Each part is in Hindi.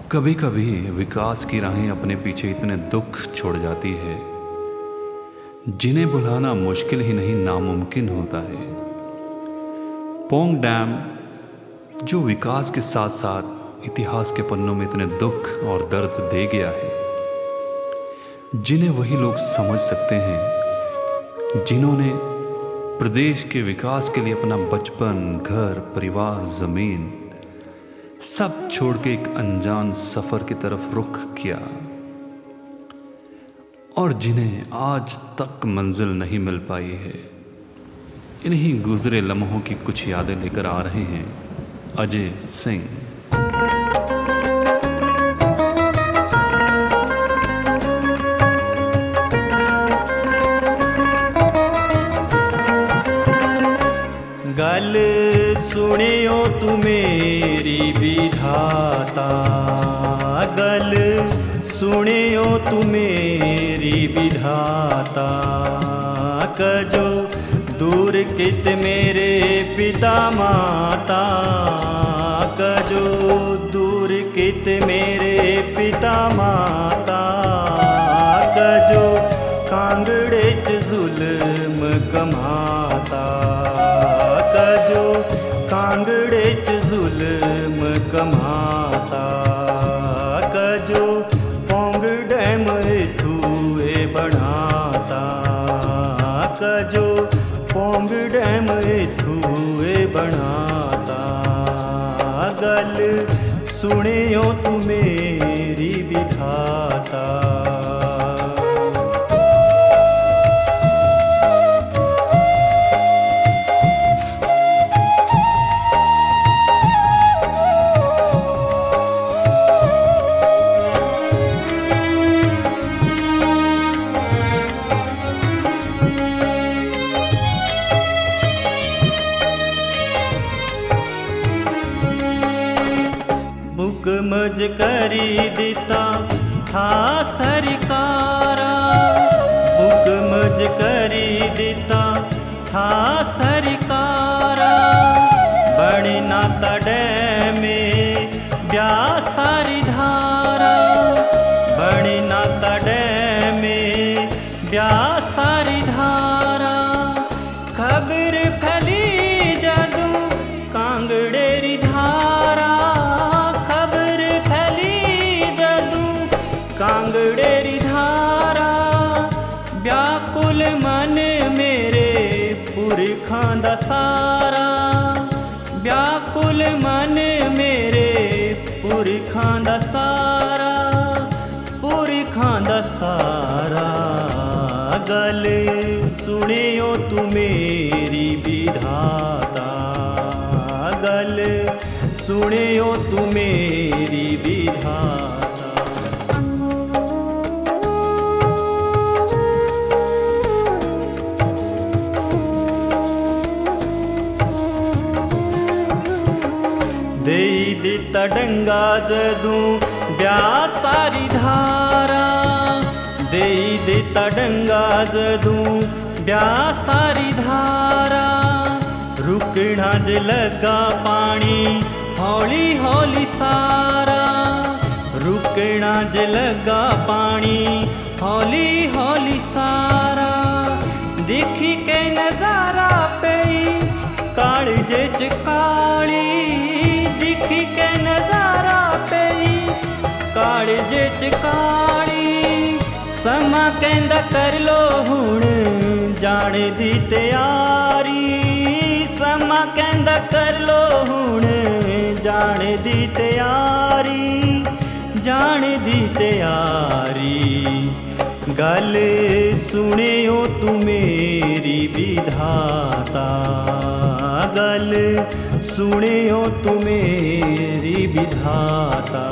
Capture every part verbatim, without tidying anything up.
कभी कभी विकास की राहें अपने पीछे इतने दुख छोड़ जाती है जिन्हें भुलाना मुश्किल ही नहीं नामुमकिन होता है। पोंग डैम जो विकास के साथ साथ इतिहास के पन्नों में इतने दुख और दर्द दे गया है, जिन्हें वही लोग समझ सकते हैं जिन्होंने प्रदेश के विकास के लिए अपना बचपन, घर, परिवार, जमीन सब छोड़ के एक अनजान सफर की तरफ रुख किया और जिन्हें आज तक मंजिल नहीं मिल पाई है। इन्हीं गुजरे लम्हों की कुछ यादें लेकर आ रहे हैं अजय सिंह। गल सुनियो तू मेरी विधाता, गल सुनियो तू मेरी विधाता। कजो दूर कित मेरे पिता माता, कजो दूर कित मेरे पिता माता। कजो कांगड़े च जुल्म कमाता, कजो कांगड़े च जुल्म कमाता। कजो पोंग डैम थूए बनाता, कजो पोंग डैम थूए बनाता। गल सुनियो तू मेरी विधाता। मुकमज करी दिता था सरकारा, मुकमज करी दिता था सरकारा। बड़ी नाता डैमे ब्याह सारी धारा, बड़ी नाता डैमे ब्याह सारी धारा। खबर फैली जदू कांगड़ेरी धारा, कांगड़ेरी धारा। व्याकुल मन मेरे पुरखां दा सारा, व्याकुल मन मेरे पुरखां दा सारा, पुरखां दा सारा। गल सुनियो तू मेरी विधाता, गल सुनियो तू मेरी विधाता। देई दिता डंगा जदू ब्याह सारी धारा, देई दिता डंगा जदू ब्याह सारी धारा। रुकना ज लगा पानी हौली हौली सारा, रुकना ज लगा पानी हौली हौली सारा। देखी के नजारा पई कालजे च काली, दिखी के नजारा पई कालजे च काली। समा कहंदा कर लो हुण जाने दी तैयारी, समा कहंदा कर लो हुण जाने दी तैयारी, जाने दी तैयारी। गल सुनियो तू मेरी विधाता, गल सुनियो तू मेरी विधाता।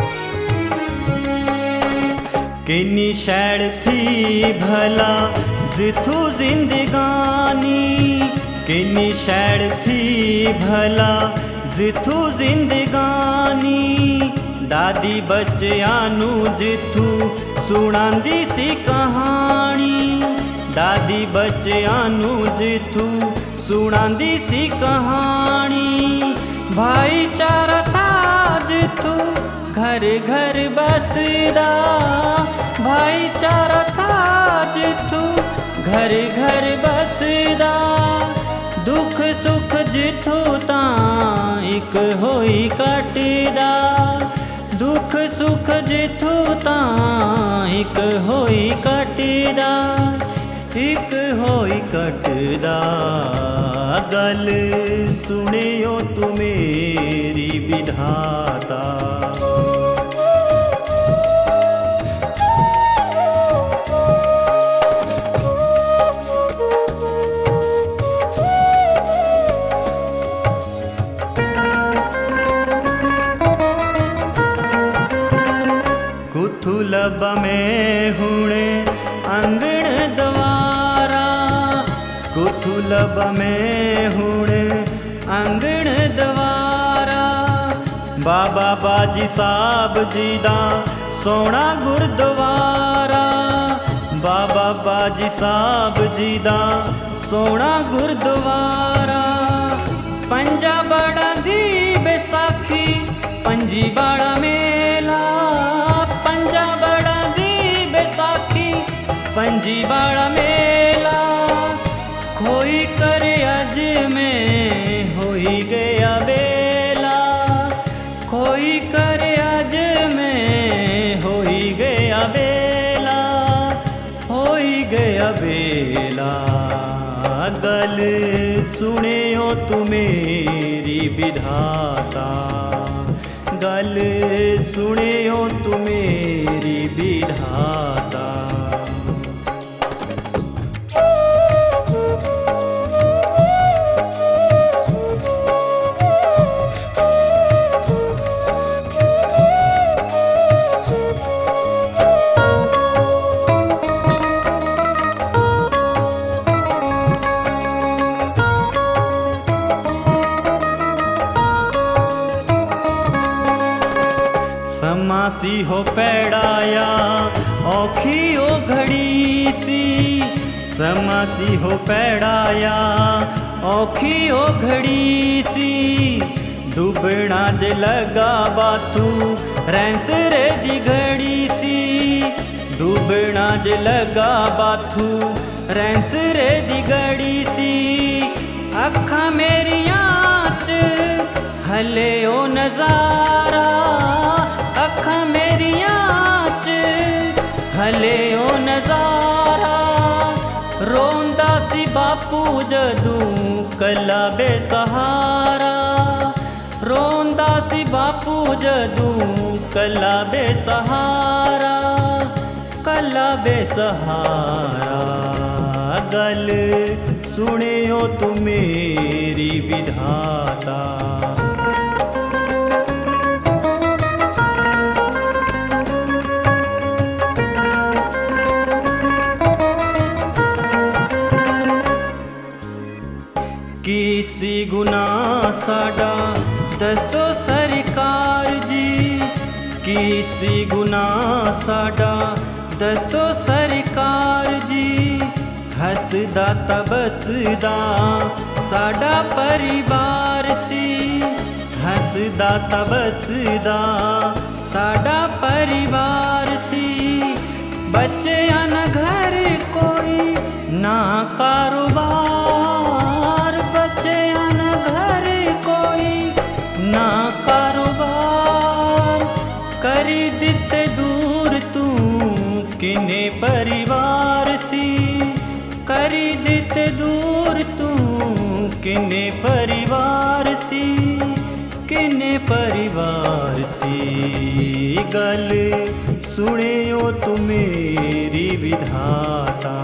किन्नी शैल थी भला जिथु जिंदगानी किन्नी शैड़ थी भला जिथु जिंदगानी दादी बच्चियां नू जिथु सुणांदी सी कहानी दादी बच्चियां नू जिथु सुणांदी सी कहानी भाईचारा था जिथु घर घर बसदा भाईचारा था जिथु घर घर बसदा दुख सुख जिथु तां एक होई कटदा दुख सुख जिथु तां एक होई कटदा एक होई कटदा गल सुनियो तू मेरी विधाता कुथुलब में हुणे अंगण द्वारा कुथुलब में हुणे अंगण द्वारा बाबा बाजी साहब जी दा सोना गुरुद्वारा बाबा बाजी साहब जी दा सोना गुरुद्वारा पंजा बड़ा दी बैसाखी पंजी बड़ा मेला पंजा बड़ा दी बैसाखी पंजी बड़ा मेला खोई कर अज में होई गया बेला खोई कर अज में होई गया बेला होई गया बेला गल सुनियो तू मेरी विधाता गल सुनियो तू मेरी विधाता समासी हो पैड़ाया औखी ओ घड़ी सी समासी हो पैड़ाया औखी ओ घड़ी सी दुबना ज लगा बातू रैंस रे दी घड़ी सी दुबना ज लगा बातू रैंस रे दी घड़ी सी अखा मेरिया च हले ओ नजारा अखा मेरिया च हले ओ नजारा रोंदा सी बापू जदू कला बेसहारा रोंदा सी बापू जदू कला बेसहारा कला बेसहारा गल सुनियो तू मेरी विधाता किसी गुना साडा दसो सरकार जी किसी गुना साडा दसो सरकार जी हसदा तबसदा साडा परिवार सी हसदा तबसदा साडा परिवार सी बच्चे न घर कोई ना कारोबार बच्चे न घर कोई ना कारोबार करी दिते दूर तू किने परिवार सी करी दिते दूर तू किने परिवार सी किने परिवार सी गल सुनियो तू मेरी विधाता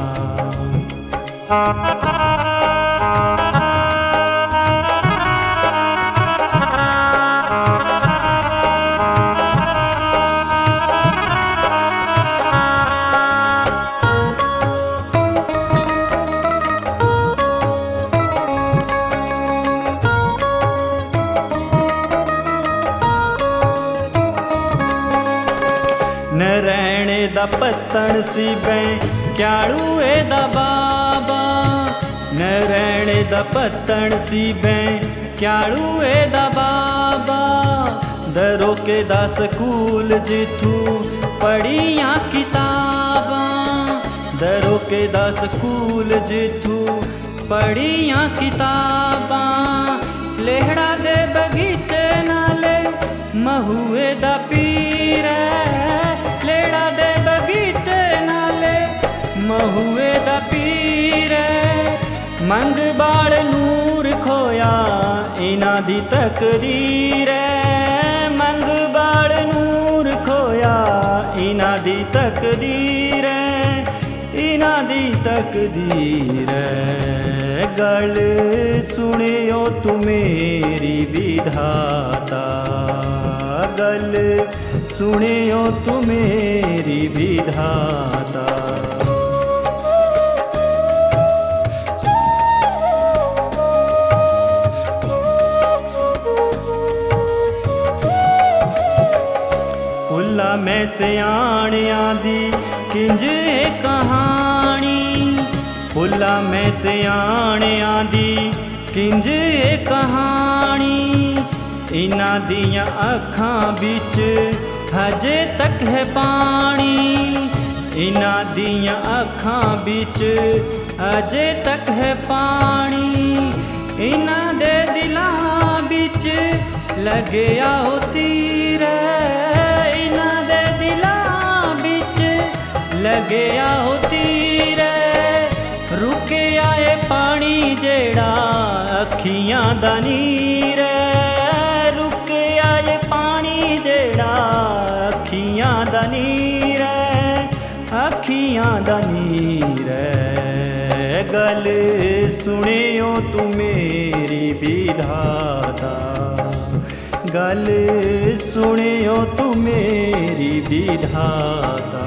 नरैणे दा पत्तन सी बैंक्याड़ूए दा बाबा, नरैणे दा पत्तन सी बैंक्याड़ूए दा बाबा, दरोके दा स्कूल जिथू पढ़ियां किताबां, दरोके दा स्कूल जिथू पढ़ियां किताबां, लेहड़ा दे बगीचे नाले महुए दा पीर, लेहड़ा दे बगीचे नाले महुए दा पीर, मंग बाड़ नूर खोया इना दी तकदीर, मंग बाड़ नूर खोया इना दी तकदीर, इना दी तकदीर। गल सुनियो तू मेरी विधाता, गल सुनियो तू मेरी विधाता। पुल्ला मैं सियाणियां दी किंज कहानी, पुल्ला मैं सियाणियां दी किंज कहानी, इना दियां अखां बिच हजे तक है पानी, इना दियां अखां बिच हजे तक है पानी, इना दे दिलां बिच लगे आओ तीर, इना दे दिलां बिच लगे आओ तीर, रुके आए पानी जेड़ा अखियां दा नीर, रुके आए पानी जेड़ा अखियां दा नीर, अखियां दा नीर। गल सुनियो तू मेरी विधाता, गल सुनियो तू मेरी विधाता।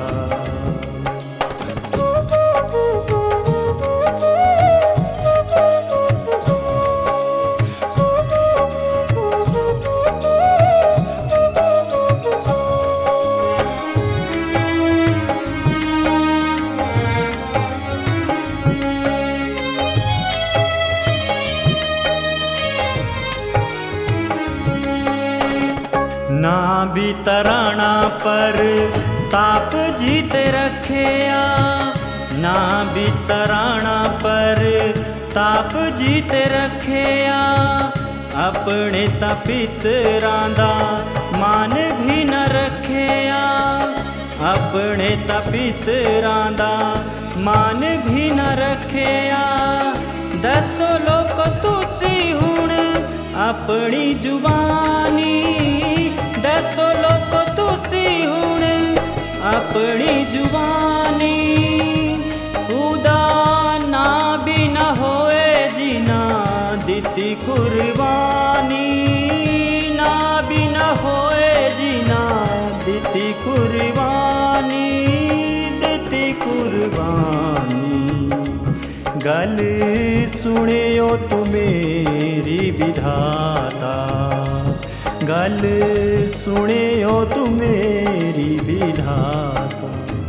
ना भी तराना पर ताप जीते रखिया, ना भी तराना पर ताप जीते रखिया, अपने ता पितरां दा मान भी न रखिया, अपने ता पितरां दा मान भी न रखिया। दसो लोग तुसी हुण अपनी जुबानी, दसो लोग तुसी हुण अपनी जुबानी, उदा ना भी न होए जिना दिती कुर्बानी, ना भी न होए जिना दिती कुर्बानी, दिती कुर्बानी। गल सुनियो तू मेरी विधाता, गल सुनियो तू मेरी विधाता।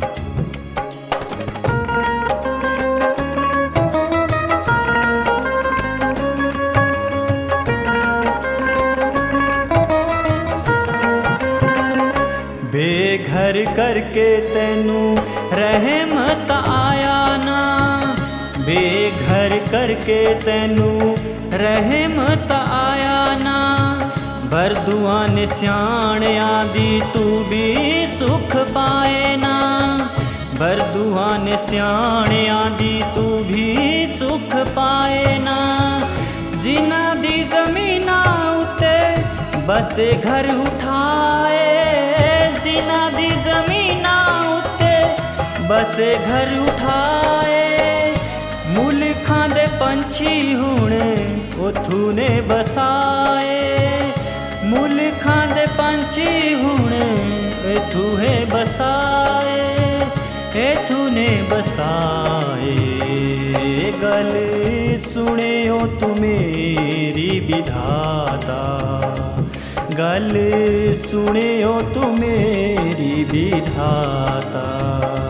बेघर करके तैनू रहमत आया ना, बेघर करके तैनू रहमत आया ना, बरदुआ ने स्याणिया दी तू भी सुख पाए ना, बरदुआ ने स्याणिया दी तू भी सुख पाए ना, जिना दी जमीना उते बसे घर उठाए, जिना दी जमीना उते बसे घर उठाए, मुल्खां दे पंछी हुण उथू ने बसाए, मुल्खां दे पंछी हुण इथू है बसाए, इथू ने बसाए। गल सुनियो तू मेरी विधाता, गल सुनियो तू मेरी विधाता।